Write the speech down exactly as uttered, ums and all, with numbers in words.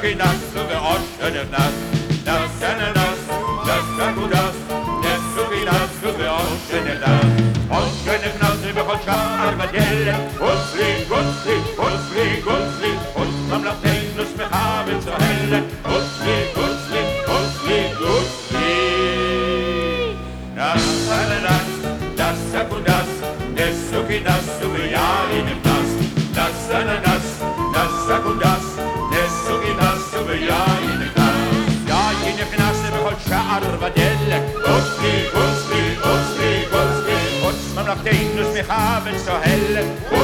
נכנס ועוד שנכנס, נס הננס, נס הגודס, נס וכנס ועוד שנכנס, עוד שנכנס בכל שער ודלת, אוצלי, גוצלי, אוצלי, גוצלי, אוץ ממלכתנו שמחה וצוהלת, אוצלי, גוצלי, אוצלי, גוצלי. נס הננס, נס הגודס, נס וכנס ויין נכנס, נס הננס, נס הגודס, נס וכנס ויין נכנס, יין נכנס בכל שער ודלת, אוצלי, גוצלי, אוצלי, גוצלי, אוץ ממלכתנו שמחה וצוהלת,